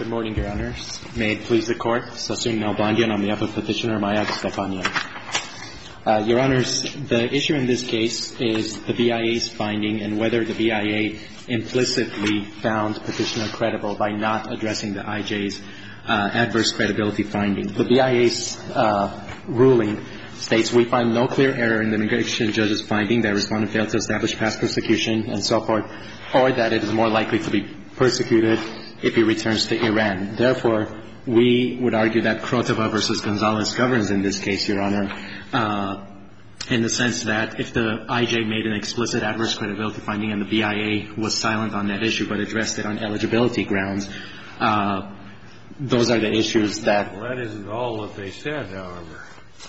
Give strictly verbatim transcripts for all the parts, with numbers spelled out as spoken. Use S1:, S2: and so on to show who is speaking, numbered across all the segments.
S1: Good morning, Your Honors. May it please the Court, Sassoon Nalbandian on behalf of Petitioner Maya Stefanian. Uh, Your Honors, the issue in this case is the B I A's finding and whether the B I A implicitly found Petitioner credible by not addressing the I J's uh, adverse credibility finding. The B I A's uh, ruling states we find no clear error in the immigration judge's finding that respondent failed to establish past persecution and so forth, or that it is more likely to be persecuted if he returns to Iran. Therefore, we would argue that Krotova versus Gonzalez governs in this case, Your Honor, uh, in the sense that if the I J made an explicit adverse credibility finding and the B I A was silent on that issue but addressed it on eligibility grounds, uh, those are the issues that...
S2: Well, that isn't all that they said, however.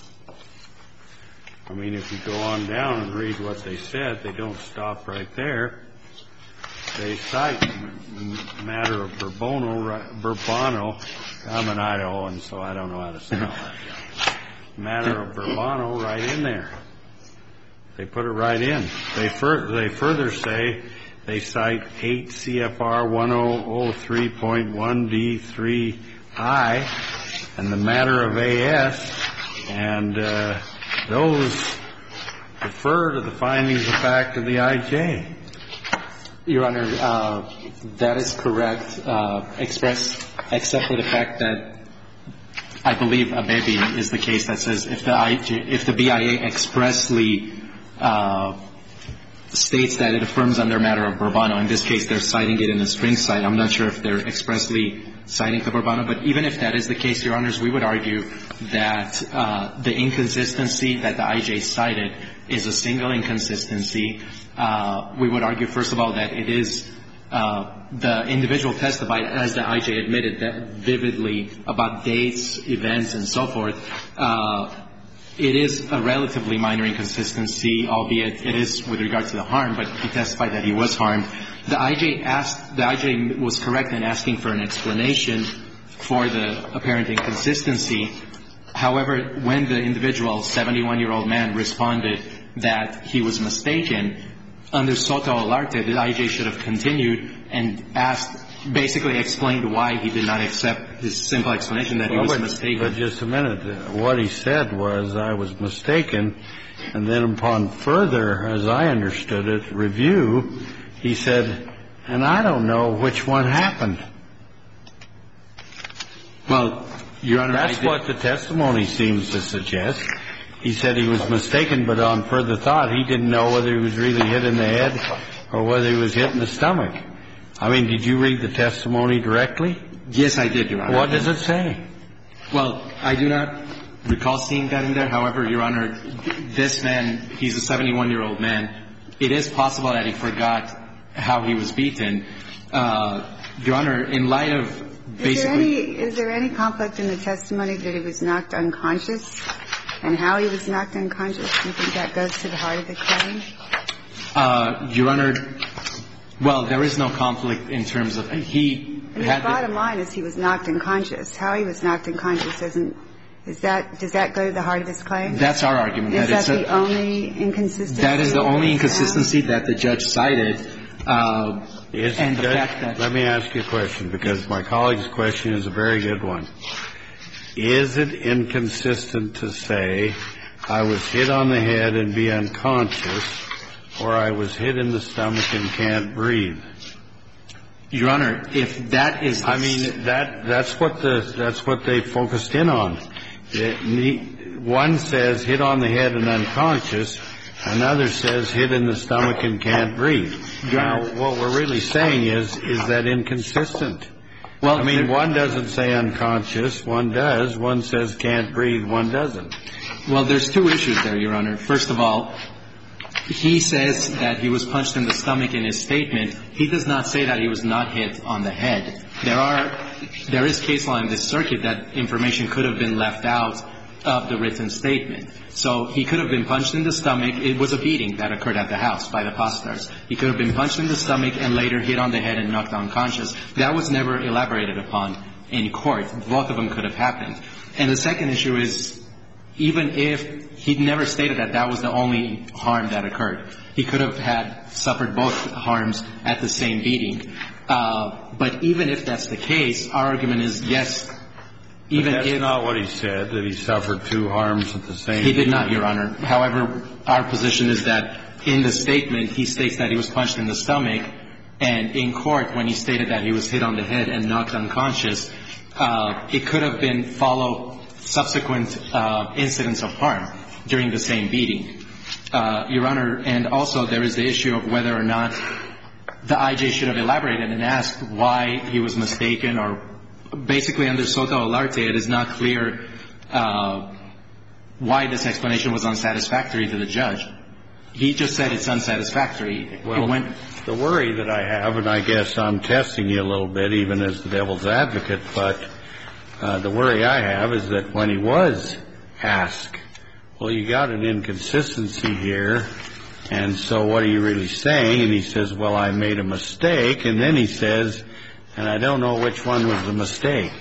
S2: I mean, if you go on down and read what they said, they don't stop right there. They cite matter of Bourbono, Bourbano. I'm an Idahoan, so I don't know how to say that. Matter of Bourbono right in there. They put it right in. They, fur- they further say they cite eight C F R ten three point one D three I and the matter of A S, and uh, those refer to the findings of fact of the I J.
S1: Your Honor, uh, that is correct, uh, express, except for the fact that I believe Abebe is the case that says if the I J, if the B I A expressly uh, states that it affirms under matter of Bourbano, in this case they're citing it in a string cite. I'm not sure if they're expressly citing the Bourbano, but even if that is the case, Your Honors, we would argue that uh, the inconsistency that the I J cited is a single inconsistency. Uh, we would argue, first of all, that it is uh, the individual testified, as the I J admitted, that vividly about dates, events, and so forth. Uh, it is a relatively minor inconsistency, albeit it is with regard to the harm, but he testified that he was harmed. The I J asked, the I J was correct in asking for an explanation for the apparent inconsistency. However, when the individual, seventy-one-year-old man, responded that he was mistaken, under Soto Olarte, the I J should have continued and asked, basically explained why he did not accept his simple explanation that well, he was
S2: but,
S1: mistaken.
S2: But just a minute. What he said was, I was mistaken, and then upon further, as I understood it, review, he said, and I don't know which one happened.
S1: Well, Your Honor,
S2: that's what the testimony seems to suggest. He said he was mistaken, but on further thought, he didn't know whether he was really hit in the head or whether he was hit in the stomach. I mean, did you read the testimony directly?
S1: Yes, I did, Your Honor.
S2: What does it say?
S1: Well, I do not recall seeing that in there. However, Your Honor, this man, he's a seventy-one-year-old man. It is possible that he forgot how he was beaten. Uh, Your Honor, in light of basically...
S3: Is there any, is there any conflict in the testimony that he was knocked unconscious? And how he was knocked unconscious, do you think that goes to the heart of the claim?
S1: Uh, Your Honor, well, there is no conflict in terms of he
S3: and
S1: had...
S3: The bottom line is he was knocked unconscious. How he was knocked unconscious isn't... Is that, does that go to the heart of his claim?
S1: That's our argument.
S3: Is that,
S1: that
S3: the a, only inconsistency?
S1: That is the only inconsistency that the judge cited. Uh,
S2: is
S1: and the
S2: judge,
S1: fact that...
S2: Let me ask you a question, because my colleague's question is a very good one. Is it inconsistent to say I was hit on the head and be unconscious, or I was hit in the stomach and can't breathe?
S1: Your Honor, if that is...
S2: I mean, that that's what the that's what they focused in on. It, one says hit on the head and unconscious. Another says hit in the stomach and can't breathe. Now, what we're really saying is, is that inconsistent? Well, I mean, one doesn't say unconscious, one does. One says can't breathe, one doesn't.
S1: Well, there's two issues there, Your Honor. First of all, he says that he was punched in the stomach in his statement. He does not say that he was not hit on the head. There are, there is case law in this circuit that information could have been left out of the written statement. So he could have been punched in the stomach. It was a beating that occurred at the house by the Postars. He could have been punched in the stomach and later hit on the head and knocked unconscious. That was never elaborated upon in court. Both of them could have happened. And the second issue is, even if he never stated that that was the only harm that occurred, he could have had suffered both harms at the same beating. Uh, but even if that's the case, our argument is, yes, even
S2: but that's
S1: if...
S2: not what he said, that he suffered two harms at the same time.
S1: He did not, Your Honor. However, our position is that in the statement, he states that he was punched in the stomach, and in court, when he stated that he was hit on the head and knocked unconscious, uh, it could have been follow subsequent uh, incidents of harm during the same beating. Uh, Your Honor, and also there is the issue of whether or not the I J should have elaborated and asked why he was mistaken, or basically under Soto Olarte, it is not clear uh, why this explanation was unsatisfactory to the judge. He just said it's unsatisfactory.
S2: Well,
S1: it went,
S2: the worry that I have, and I guess I'm testing you a little bit, even as the devil's advocate, but uh, the worry I have is that when he was asked, well, you got an inconsistency here, and so what are you really saying? And he says, well, I made a mistake. And then he says, and I don't know which one was the mistake.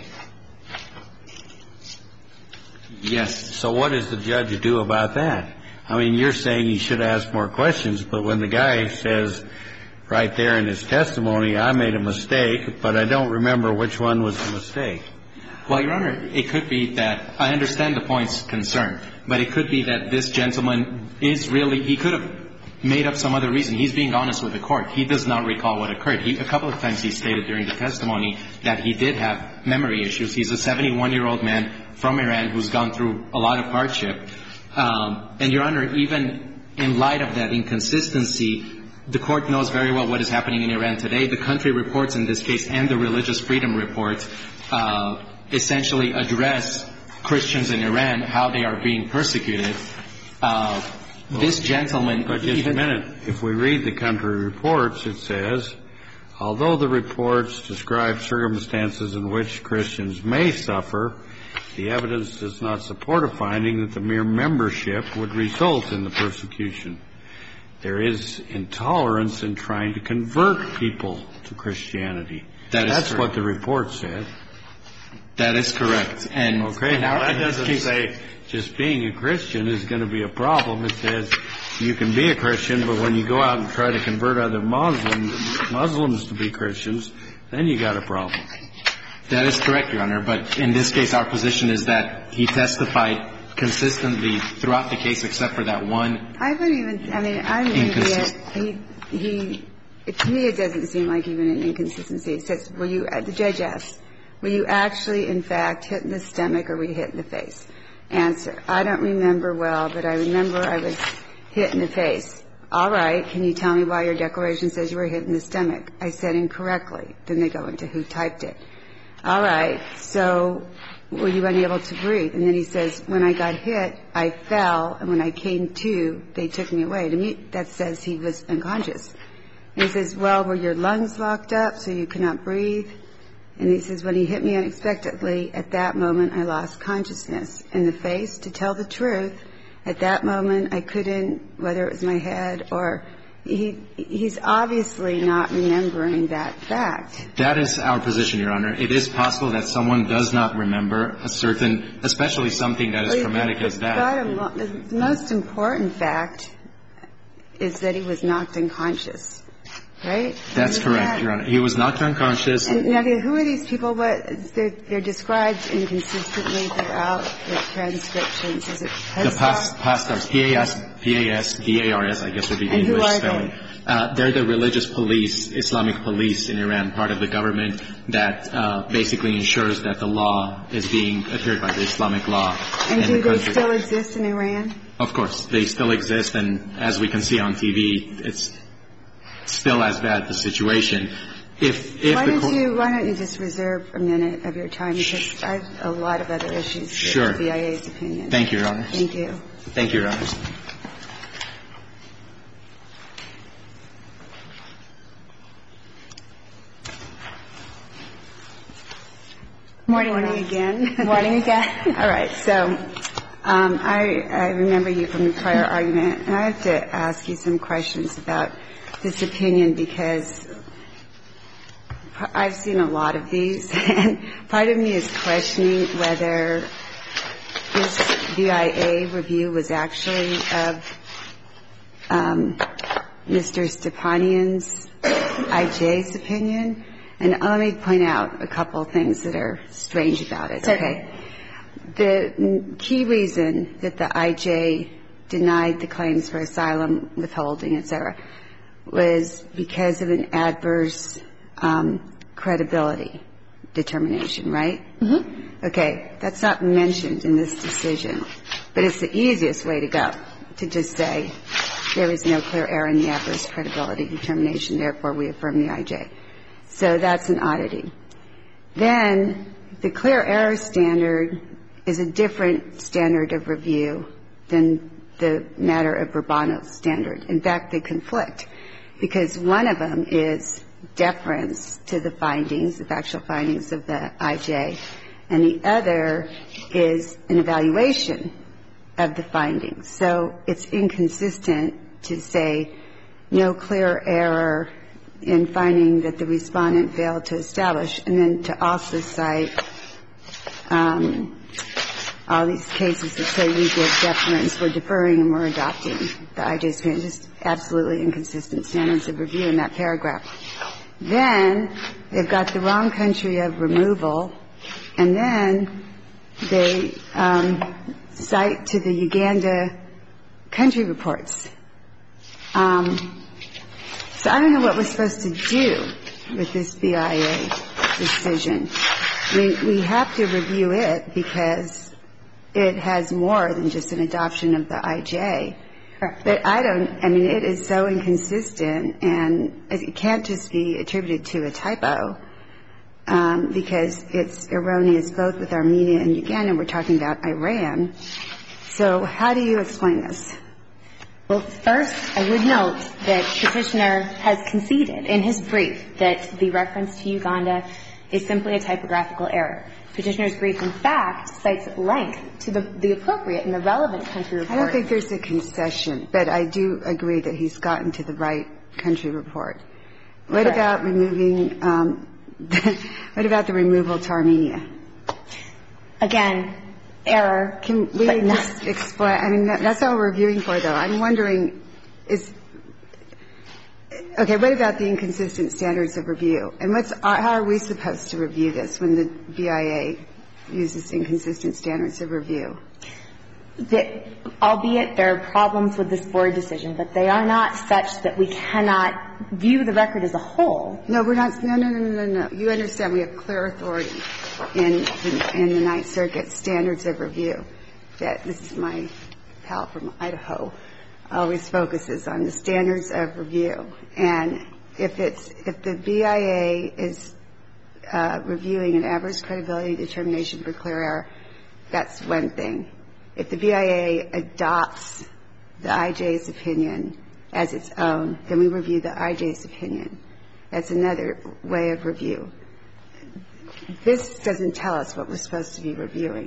S1: yes.
S2: So what does the judge do about that? I mean, you're saying he should ask more questions, but when the guy says right there in his testimony, I made a mistake, but I don't remember which one was the mistake.
S1: Well, Your Honor, it could be that, I understand the point's concern, but it could be that this gentleman is really, he could have made up some other reason. He's being honest with the court. He does not recall what occurred. He, a couple of times he stated during the testimony that he did have memory issues. He's a seventy-one-year-old man from Iran who's gone through a lot of hardship. Um, and, Your Honor, even in light of that inconsistency, the court knows very well what is happening in Iran today. The country reports in this case and the Religious Freedom Report uh, essentially address Christians in Iran, how they are being persecuted. Uh, this gentleman...
S2: But just
S1: even,
S2: a minute. If we read the country reports, it says, although the reports describe circumstances in which Christians may suffer, the evidence does not support a finding that the mere membership would result in the persecution. There is intolerance in trying to convert people to Christianity.
S1: That is
S2: That's
S1: correct.
S2: what the report said.
S1: That is correct. And
S2: Okay,
S1: in
S2: now
S1: our,
S2: that
S1: in this
S2: doesn't
S1: case,
S2: say just being a Christian is going to be a problem. It says you can be a Christian, but when you go out and try to convert other Muslims, Muslims to be Christians, then you got a problem.
S1: That is correct, Your Honor. But in this case, our position is that he testified consistently throughout the case, except for that one.
S3: I wouldn't even, I mean, I'm going to be a, he, he, to me it doesn't seem like even an inconsistency. It says, were you, the judge asks, were you actually, in fact, hit in the stomach or were you hit in the face? Answer, I don't remember well, but I remember I was hit in the face. All right, can you tell me why your declaration says you were hit in the stomach? I said incorrectly. Then they go into who typed it. All right, so were you unable to breathe? And then he says, when I got hit, I fell, and when I came to, they took me away. To me, that says he was unconscious. And he says, well, were your lungs locked up so you could not breathe? And he says, when he hit me unexpectedly, at that moment I lost consciousness. In the face, to tell the truth, at that moment I couldn't, whether it was my head or... He, he's obviously not remembering that fact.
S1: That is our position, Your Honor. It is possible that someone does not remember a certain, especially something that is well, traumatic as that.
S3: Bottom, the most important fact is that he was knocked unconscious, right?
S1: That's correct, that, Your Honor. He was knocked unconscious.
S3: And now, who are these people? What they're, they're described inconsistently throughout the transcriptions. Is it
S1: the past, pastors? P A S, P A S, D A R S, I guess would be the
S3: and
S1: English
S3: who are
S1: spelling.
S3: They?
S1: Uh, they're the religious police, Islamic police in Iran, part of the government that uh, basically ensures that the law is being adhered by the Islamic law.
S3: And do
S1: the
S3: they
S1: country.
S3: still exist in Iran?
S1: Of course, they still exist, and as we can see on T V, it's still as bad, the situation. If, if
S3: why,
S1: the
S3: don't
S1: court,
S3: you, why don't you just reserve a minute of your time, because I have a lot of other issues
S1: sure.
S3: with the B I A's opinion.
S1: Thank you, Your Honor.
S3: Thank you.
S1: Thank you, Your Honor.
S3: Morning, Morning again.
S4: Morning again.
S3: All right. So um, I, I remember you from the prior argument, and I have to ask you some questions about this opinion because I've seen a lot of these, and part of me is questioning whether this B I A review was actually of um, Mister Stepanian's I J's opinion. And let me point out a couple of things that are strange about it, okay? The key reason that the I J denied the claims for asylum, withholding, et cetera, was because of an adverse um, credibility determination, right?
S4: Mm-hmm.
S3: Okay. That's not mentioned in this decision. But it's the easiest way to go, to just say there is no clear error in the adverse credibility determination, therefore we affirm the I J. So that's an oddity. Then the clear error standard is a different standard of review than the matter of Bourbono standard. In fact, they conflict, because one of them is deference to the findings, the factual findings of the I J, and the other is an evaluation of the findings. So it's inconsistent to say no clear error in finding that the respondent failed to establish, and then to also cite um, all these cases that say we give deference, we're deferring and we're adopting the I J's opinion. Just absolutely inconsistent standards of review in that paragraph. Then they've got the wrong country of removal, and then they um, cite to the Uganda country reports. Um, so I don't know what we're supposed to do with this B I A decision. I mean, we have to review it because it has more than just an adoption of the I J.
S4: Correct.
S3: But I don't, I mean, it is so inconsistent, and it can't just be attributed to a typo, um, because it's erroneous both with Armenia and Uganda. We're talking about Iran. So how do you explain this?
S4: Well, first, I would note that Petitioner has conceded in his brief that the reference to Uganda is simply a typographical error. Petitioner's brief, in fact, cites at length to the, the appropriate and the relevant country report.
S3: I don't think there's a concession, but I do agree that he's gotten to the right country report. What
S4: Correct.
S3: about removing um, – what about the removal to Armenia?
S4: Again, error.
S3: Can we just explain? I mean, that, that's all we're reviewing for, though. I'm wondering, is – okay, what about the inconsistent standards of review? And what's – how are we supposed to review this when the B I A uses inconsistent standards of review?
S4: That, albeit there are problems with this board decision, but they are not such that we cannot view the record as a whole.
S3: No, we're not – no, no, no, no, no, no. You understand we have clear authority in the, in the Ninth Circuit standards of review. That this is my pal from Idaho. Always focuses on the standards of review. And if it's – if the B I A is uh, reviewing an adverse credibility determination for clear error, that's one thing. If the B I A adopts the I J's opinion as its own, then we review the I J's opinion. That's another way of review. This doesn't tell us what we're supposed to be reviewing.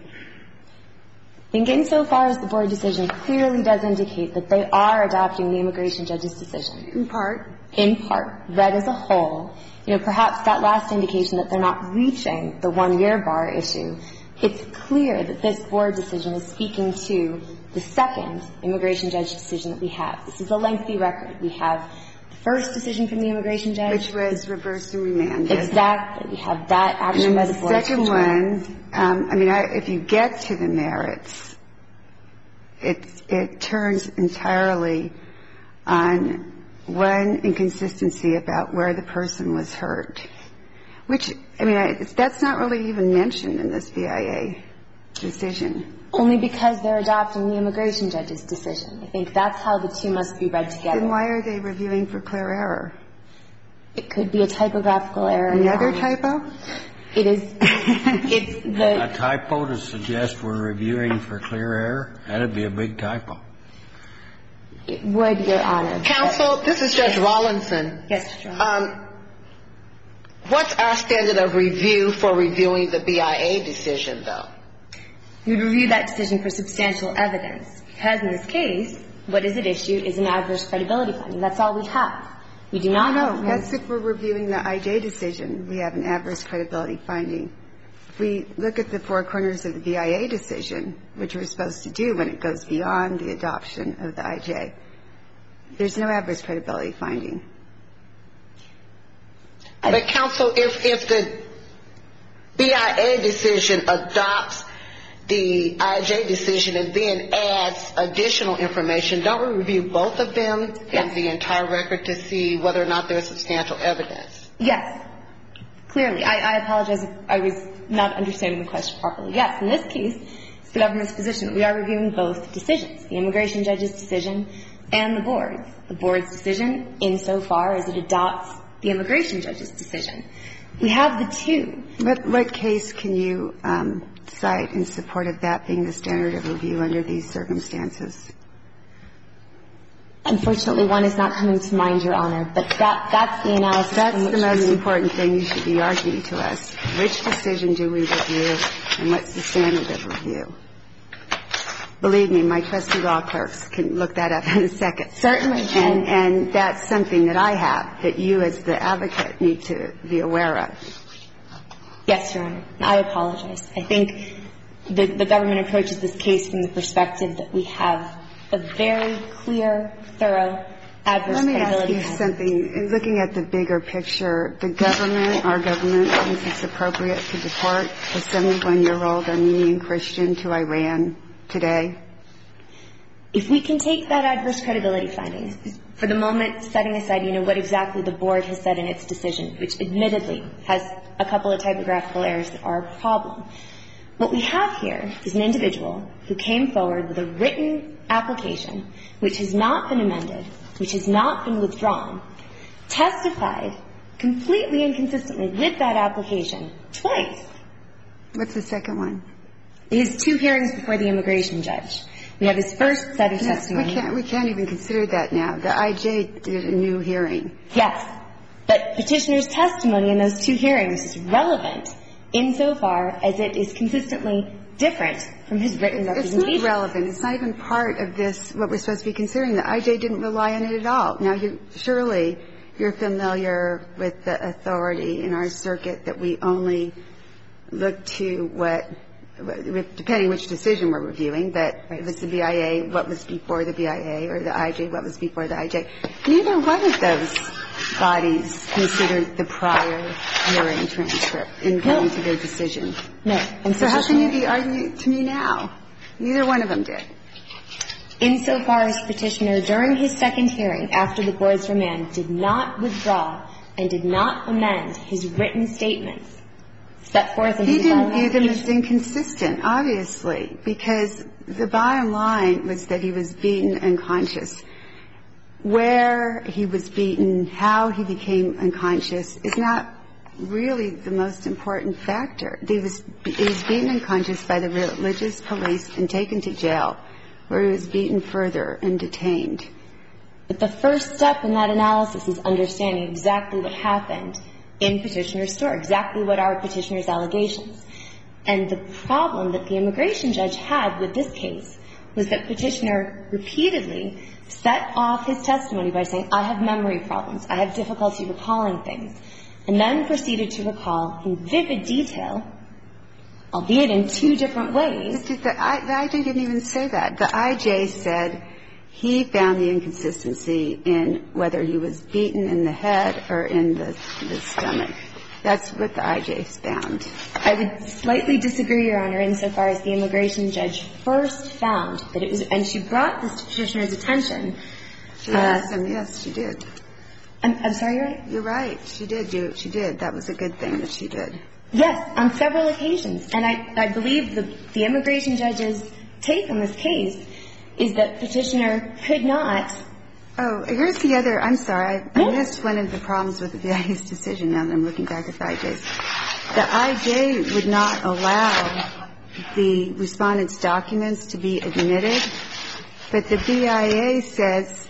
S4: I think insofar as the board decision clearly does indicate that they are adopting the immigration judge's decision.
S3: In part.
S4: In part. Read as a whole. You know, perhaps that last indication that they're not reaching the one-year bar issue, it's clear that this board decision is speaking to the second immigration judge decision that we have. This is a lengthy record. We have the first decision from the immigration judge.
S3: Which was reversed and remanded.
S4: Exactly. We have that action by the board.
S3: And the second one, um, I mean, I, if you get to the merits, it, it turns entirely on one inconsistency about where the person was hurt. Which, I mean, I, that's not really even mentioned in this B I A decision.
S4: Only because they're adopting the immigration judge's decision. I think that's how the two must be read together.
S3: Then why are they reviewing for clear error?
S4: It could be a typographical error.
S3: Another typo?
S4: It is. It's the.
S2: A typo to suggest we're reviewing for clear error? That'd be a big typo.
S4: It would, Your Honor.
S5: Counsel, this is Judge Rawlinson.
S4: Yes, Judge.
S5: Um, What's our standard of review for reviewing the B I A decision, though?
S4: You'd review that decision for substantial evidence. Because in this case, what is at issue is an adverse credibility finding. That's all we have. We do not
S3: no,
S4: have.
S3: No, that's if we're reviewing the I J decision. We have an adverse credibility finding. If we look at the four corners of the B I A decision, which we're supposed to do when it goes beyond the adoption of the I J, there's no adverse credibility finding.
S5: But, counsel, if, if the B I A decision adopts the I J decision and then adds additional information, don't we review both of them
S4: Yes.
S5: and the entire record to see whether or not there's substantial evidence?
S4: Yes. Clearly. I, I apologize if I was not understanding the question properly. Yes, in this case, it's the government's position that we are reviewing both decisions, the immigration judge's decision and the board's. The board's decision insofar as it adopts the immigration judge's decision. We have the two.
S3: What, what case can you um, cite in support of that being the standard of review under these circumstances?
S4: Unfortunately, one is not coming to mind, Your Honor, but that, that's the analysis.
S3: That's the most important thing you should be arguing to us. Which decision do we review, and what's the standard of review? Believe me, my trusty law clerks can look that up in a second.
S4: Certainly.
S3: And, and that's something that I have that you as the advocate need to be aware of.
S4: Yes, Your Honor. I apologize. I think the, the government approaches this case from the perspective that we have a very clear, thorough, adverse
S3: Let me ask
S4: credibility
S3: you
S4: finding.
S3: something. In looking at the bigger picture, the government, our government, thinks it's appropriate to deport a seventy-one-year-old Armenian Christian to Iran today?
S4: If we can take that adverse credibility finding, for the moment setting aside, you know, what exactly the board has said in its decision, which admittedly has a couple of typographical errors that are a problem. What we have here is an individual who came forward with a written application which has not been amended, which has not been withdrawn, testified completely inconsistently with that application twice.
S3: What's the second one?
S4: His two hearings before the immigration judge. We have his first set of
S3: No,
S4: testimony.
S3: we can't, we can't even consider that now. The I J did a new hearing.
S4: Yes. But petitioner's testimony in those two hearings is relevant insofar as it is consistently different from his written
S3: It's
S4: representation.
S3: not relevant. It's not even part of this, what we're supposed to be considering. The I J didn't rely on it at all. Now, you, surely you're familiar with the authority in our circuit that we only look to what, depending which decision we're reviewing, that if it's the B I A, what was before the B I A, or the I J, what was before the I J. Neither one of those bodies considered the prior hearing transcript in coming to their decision.
S4: No. And
S3: So how can you be arguing to me now? Neither one of them did.
S4: Insofar as petitioner, during his second hearing after the board's remand, did not withdraw and did not amend his written statements set forth in
S3: He
S4: his
S3: didn't
S4: asylum
S3: view them as
S4: application.
S3: inconsistent, obviously, because the bottom line was that he was beaten unconscious. Where he was beaten, how he became unconscious is not really the most important factor. He was, he was beaten unconscious by the religious police and taken to jail, where he was beaten further and detained.
S4: But the first step in that analysis is understanding exactly what happened in petitioner's story, exactly what are petitioner's allegations. And the problem that the immigration judge had with this case was that petitioner repeatedly set off his testimony by saying, I have memory problems, I have difficulty recalling things, and then proceeded to recall in vivid detail, albeit in two different ways.
S3: The, the, I, the I J didn't even say that. The I J said he found the inconsistency in whether he was beaten in the head or in the, the stomach. That's what the I J found.
S4: I would slightly disagree, Your Honor, insofar as the immigration judge first found that it was, and she brought this to petitioner's attention.
S3: She asked him, yes, she did.
S4: I'm, I'm sorry, Your Honor?
S3: You're right. She did do it. She did. That was a good thing that she did.
S4: Yes, on several occasions. And I, I believe the, the immigration judge's take on this case is that petitioner could not.
S3: Oh, here's the other. I'm sorry. I, I missed one of the problems with the B I A's decision now that I'm looking back at the I J's. The I J would not allow the respondent's documents to be admitted, but the B I A says,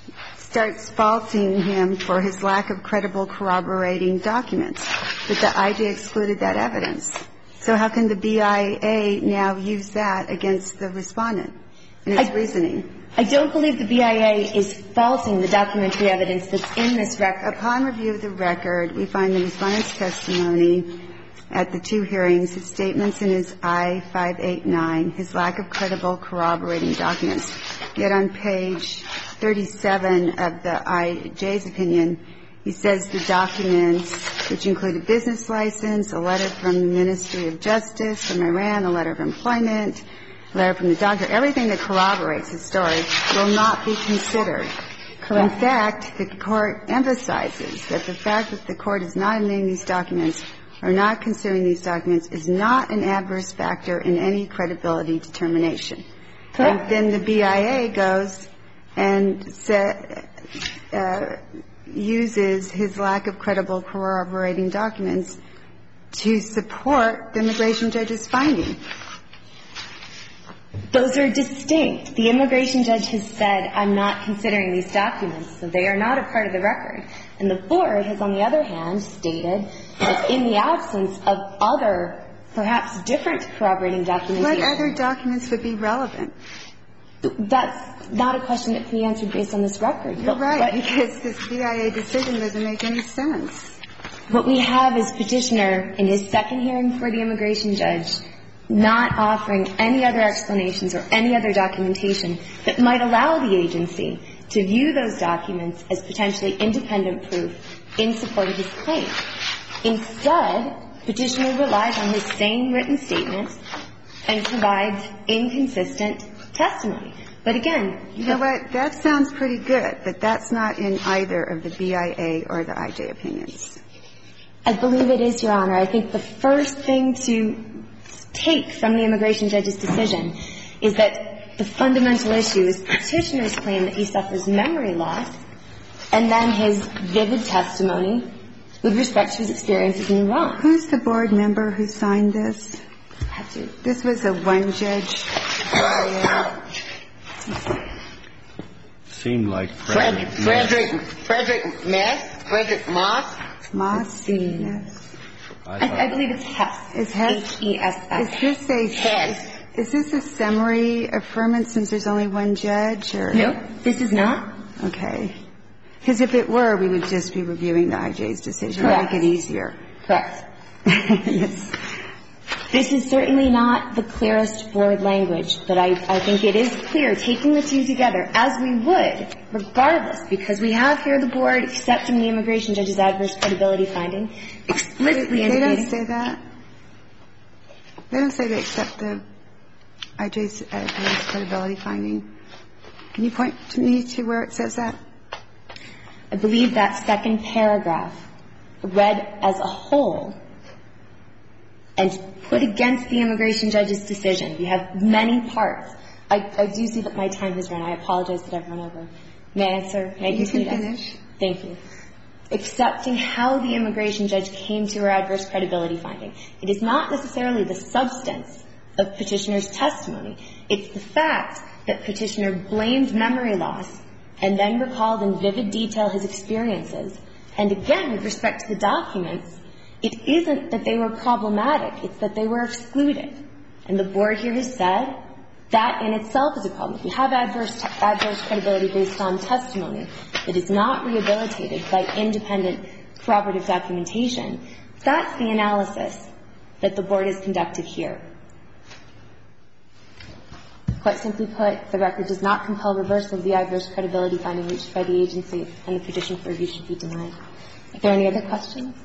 S3: starts faulting him for his lack of credible corroborating documents, but the I J excluded that evidence. So how can the B I A now use that against the respondent in its
S4: I,
S3: reasoning?
S4: I don't believe the B I A is faulting the documentary evidence that's in this record.
S3: Upon review of the record, we find the respondent's testimony at the two hearings, his statements in his I five eighty-nine, his lack of credible corroborating documents. Yet on page thirty-seven of the I J's opinion, He says the documents, which include a business license, a letter from the Ministry of Justice from Iran, a letter of employment, a letter from the doctor, everything that corroborates his story will not be considered. Correct. In fact, the Court emphasizes that the fact that the Court is not admitting these documents or not considering these documents is not an adverse factor in any credibility determination. Correct. And then the B I A goes and sa- uh, uses his lack of credible corroborating documents to support the immigration judge's finding.
S4: Those are distinct. The immigration judge has said, I'm not considering these documents, so they are not a part of the record. And the Board has, on the other hand, stated that in the absence of other, perhaps different corroborating documents.
S3: What other documents would be relevant?
S4: That's not a question that can be answered based on this record.
S3: You're right, because this B I A decision doesn't make any sense.
S4: What we have is Petitioner, in his second hearing for the immigration judge, not offering any other explanations or any other documentation that might allow the agency to view those documents as potentially independent proof in support of his claim. Instead, Petitioner relies on his same written statements and provides inconsistent testimony. But again,
S3: you know what? That sounds pretty good, but that's not in either of the B I A or the I J opinions.
S4: I believe it is, Your Honor. I think the first thing to take from the immigration judge's decision is that the fundamental issue is Petitioner's claim that he suffers memory loss, and then his vivid testimony with respect to his experiences in Iran.
S3: Who's the Board member who signed this?
S4: I have to.
S3: This was a one-judge B I A.
S2: Seemed like
S5: Frederick Frederick Frederick Moss Frederick Moss
S3: Moss. Yes.
S4: I, I believe it's Hess.
S3: Is Hess?
S4: H E S S.
S3: Is this a
S5: Hess.
S3: Is this a summary affirmance since there's only one judge? Or?
S4: No, this is not.
S3: Okay. Because if it were, we would just be reviewing the I J's decision.
S4: Correct.
S3: Make it easier.
S4: Correct.
S3: Yes.
S4: This is certainly not the clearest Board language, but I, I think it is clear, taking the two together, as we would, regardless, because we have here the Board accepting the immigration judge's adverse credibility finding, explicitly
S3: they,
S4: indicating.
S3: They don't say that. They don't say they accept the I J's adverse credibility finding. Can you point to me to where it says that?
S4: I believe that second paragraph, read as a whole, and put against the immigration judge's decision. We have many parts. I, I do see that my time has run. I apologize that I've run over. May I answer? May I
S3: you can
S4: continue?
S3: finish.
S4: Thank you. Accepting how the immigration judge came to her adverse credibility finding. It is not necessarily the substance of Petitioner's testimony. It's the fact that Petitioner blamed memory loss and then recalled in vivid detail his experiences. And again, with respect to the documents, it isn't that they were problematic. It's that they were excluded. And the Board here has said that in itself is a problem. If you have adverse, adverse credibility based on testimony that is not rehabilitated by independent corroborative documentation, that's the analysis that the Board has conducted here. Quite simply put, the record does not compel reversal of the adverse credibility finding reached by the agency, and the petition for review should be denied. Are there any other questions?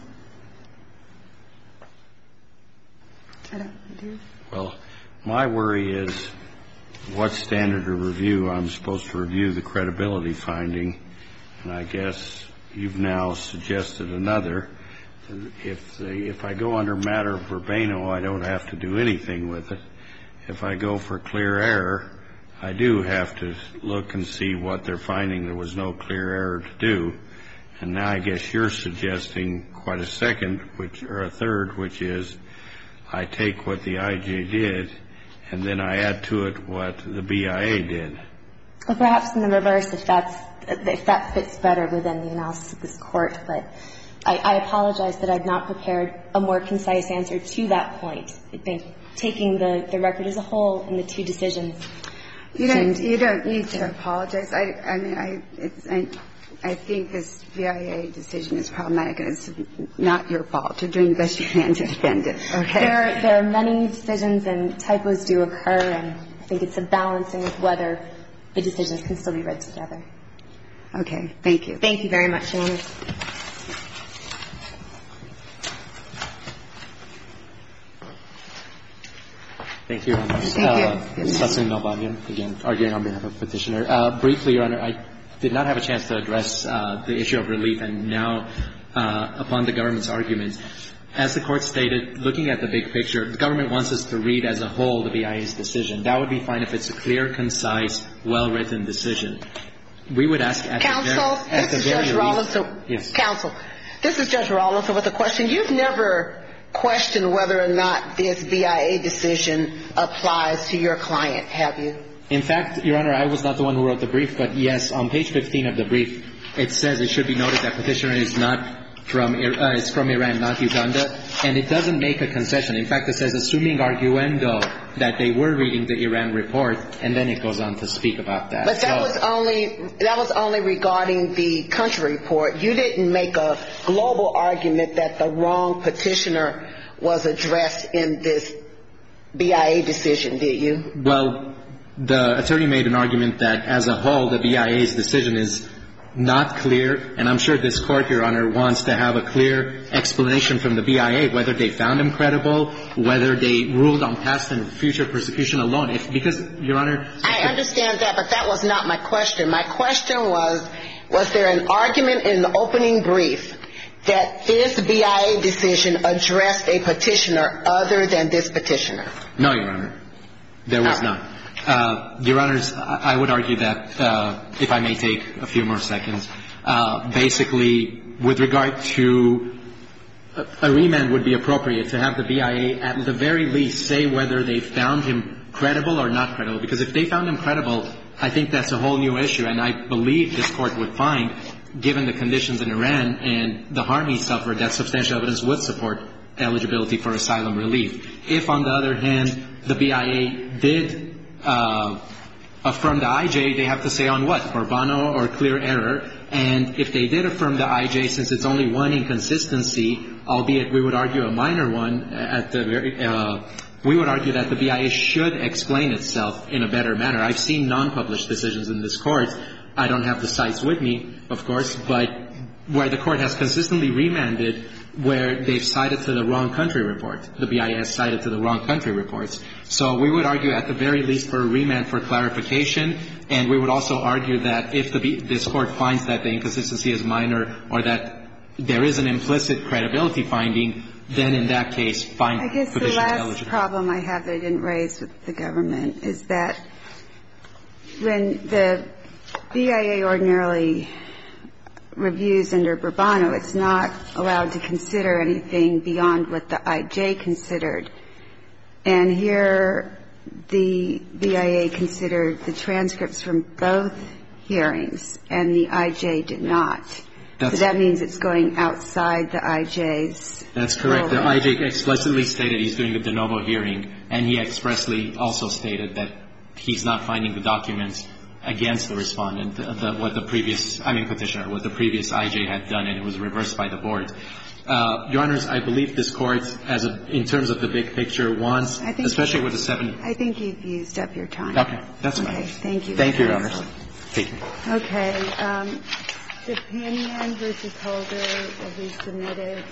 S3: I don't do.
S2: Well, my worry is what standard of review I'm supposed to review the credibility finding, and I guess you've now suggested another. If the, if I go under matter of verbano, I don't have to do anything with it. If I go for clear error, I do have to look and see what they're finding there was no clear error to do. And now I guess you're suggesting quite a second, which or a third, which is I take what the I J did and then I add to it what the B I A did.
S4: Well, perhaps in the reverse, if that's if that fits better within the analysis of this Court. But I, I apologize that I've not prepared a more concise answer to that point. I think taking the, the record as a whole and the two decisions.
S3: You don't. You don't need to apologize. I. I mean, I. It's, I. I think this B I A decision is problematic, and it's not your fault. You're doing the best you can to defend it. Okay.
S4: There, there are many decisions, and typos do occur, and I think it's a balancing of whether the decisions can still be read together.
S3: Okay. Thank you.
S4: Thank you very much, Your Honor.
S1: Thank you, Your Honor.
S3: Thank you.
S1: Sassoon Nalbanyan, again, arguing on behalf of Petitioner. Uh, briefly, Your Honor, I did not have a chance to address uh, the issue of relief, and now, uh, upon the government's argument, as the Court stated, looking at the big picture, the government wants us to read as a whole the B I A's decision. That would be fine if it's a clear, concise, well-written decision. We would ask at
S5: Counsel,
S1: the very, at
S5: this
S1: the
S5: is
S1: very
S5: Judge Rawlinson.
S1: Yes.
S5: Counsel, this is Judge Rawlinson with a question. You've never questioned whether or not this B I A decision applies to your client, have you?
S1: In fact, Your Honor, I was not the one who wrote the brief, but yes, on page fifteen of the brief, it says it should be noted that Petitioner is not from, uh, is from Iran, not Uganda, and it doesn't make a concession. In fact, it says, assuming arguendo, that they were reading the Iran report, and then it goes on to speak about that.
S5: But that
S1: so,
S5: was only that was only regarding the country report. You didn't make a global argument that the wrong petitioner was addressed in this B I A decision, did you?
S1: Well, the attorney made an argument that, as a whole, the B I A's decision is not clear, and I'm sure this Court, Your Honor, wants to have a clear explanation from the B I A whether they found him credible, whether they ruled on past and future persecution alone. If, because, Your Honor,
S5: I understand that, but that was not my question. My question was, was there an argument in the opening brief that this B I A decision addressed a petitioner other than this petitioner?
S1: No, Your Honor. There was not. Uh, Your Honors, I would argue that, uh, if I may take a few more seconds, uh, basically, with regard to a, a remand would be appropriate to have the B I A at the very least say whether they found him credible or not credible. Because if they found him credible, I think that's a whole new issue. And I believe this Court would find, given the conditions in Iran and the harm he suffered, that substantial evidence would support eligibility for asylum relief. If, on the other hand, the B I A did Uh, affirm the I J, they have to say on what? Borbano or clear error. And if they did affirm the I J, since it's only one inconsistency, albeit we would argue a minor one at the very, uh, we would argue that the B I A should explain itself in a better manner. I've seen non-published decisions in this Court. I don't have the cites with me, of course, but where the Court has consistently remanded where they've cited to the wrong country report. The B I A has cited to the wrong country reports. So we would argue at the very least for a remand for clarification, and we would also argue that if the, this Court finds that the inconsistency is minor or that there is an implicit credibility finding, then in that case, find
S3: I guess the
S1: petitioner eligible.
S3: last problem I have that I didn't raise with the government is that when the B I A ordinarily reviews under Borbano, it's not allowed to consider anything beyond what the I J considered. And here the B I A considered the transcripts from both hearings, and the I J did not.
S1: That's,
S3: so that means it's going outside the I J's.
S1: That's correct.
S3: Role.
S1: The I J explicitly stated he's doing a de novo hearing, and he expressly also stated that he's not finding the documents against the respondent, the, the, what the previous, I mean petitioner, what the previous I J had done, and it was reversed by the board. Uh, Your Honors, I believe this Court, as a, in terms of the big picture, wants, especially with the seven.
S3: I think you've used up your time.
S1: Okay, that's fine.
S3: Okay, thank you.
S1: Thank you, Your Honors. Thank you.
S3: Okay, um, Stepanian versus Holder will be submitted.